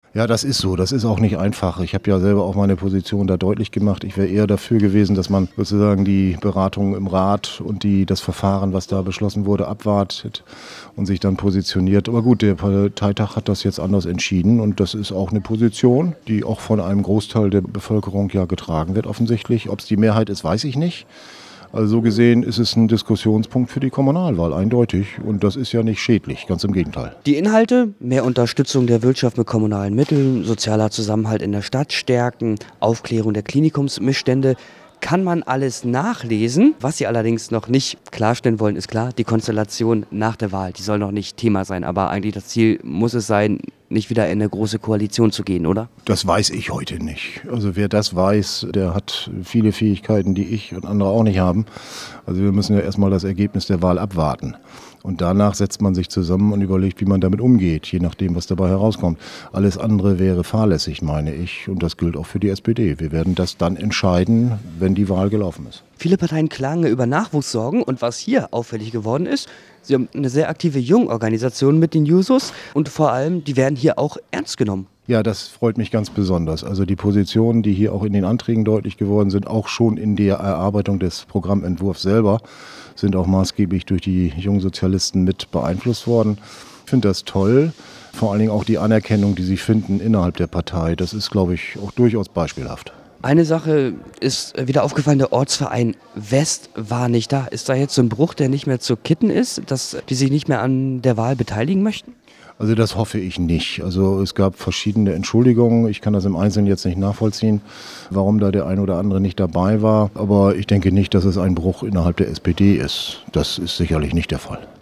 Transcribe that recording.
Ja, das ist so. Das ist auch nicht einfach. Ich habe ja selber auch meine Position da deutlich gemacht. Ich wäre eher dafür gewesen, dass man sozusagen die Beratung im Rat und das Verfahren, was da beschlossen wurde, abwartet und sich dann positioniert. Aber gut, der Parteitag hat das jetzt anders entschieden und das ist auch eine Position, die auch von einem Großteil der Bevölkerung ja getragen wird offensichtlich. Ob es die Mehrheit ist, weiß ich nicht. Also so gesehen ist es ein Diskussionspunkt für die Kommunalwahl, eindeutig. Und das ist ja nicht schädlich, ganz im Gegenteil. Die Inhalte: mehr Unterstützung der Wirtschaft mit kommunalen Mitteln, sozialer Zusammenhalt in der Stadt stärken, Aufklärung der Klinikumsmissstände. Kann man alles nachlesen. Was Sie allerdings noch nicht klarstellen wollen, ist klar, die Konstellation nach der Wahl, die soll noch nicht Thema sein. Aber eigentlich das Ziel muss es sein, nicht wieder in eine große Koalition zu gehen, oder? Das weiß ich heute nicht. Also wer das weiß, der hat viele Fähigkeiten, die ich und andere auch nicht haben. Also wir müssen ja erstmal das Ergebnis der Wahl abwarten. Und danach setzt man sich zusammen und überlegt, wie man damit umgeht, je nachdem, was dabei herauskommt. Alles andere wäre fahrlässig, meine ich. Und das gilt auch für die SPD. Wir werden das dann entscheiden, wenn die Wahl gelaufen ist. Viele Parteien klagen über Nachwuchssorgen. Und was hier auffällig geworden ist, sie haben eine sehr aktive Jungorganisation mit den Jusos. Und vor allem, die werden hier auch ernst genommen. Ja, das freut mich ganz besonders. Also die Positionen, die hier auch in den Anträgen deutlich geworden sind, auch schon in der Erarbeitung des Programmentwurfs selber, sind auch maßgeblich durch die Jungsozialisten mit beeinflusst worden. Ich finde das toll. Vor allen Dingen auch die Anerkennung, die sie finden innerhalb der Partei. Das ist, glaube ich, auch durchaus beispielhaft. Eine Sache ist wieder aufgefallen, der Ortsverein West war nicht da. Ist da jetzt so ein Bruch, der nicht mehr zu kitten ist, dass die sich nicht mehr an der Wahl beteiligen möchten? Also das hoffe ich nicht. Also es gab verschiedene Entschuldigungen. Ich kann das im Einzelnen jetzt nicht nachvollziehen, warum da der ein oder andere nicht dabei war. Aber ich denke nicht, dass es ein Bruch innerhalb der SPD ist. Das ist sicherlich nicht der Fall.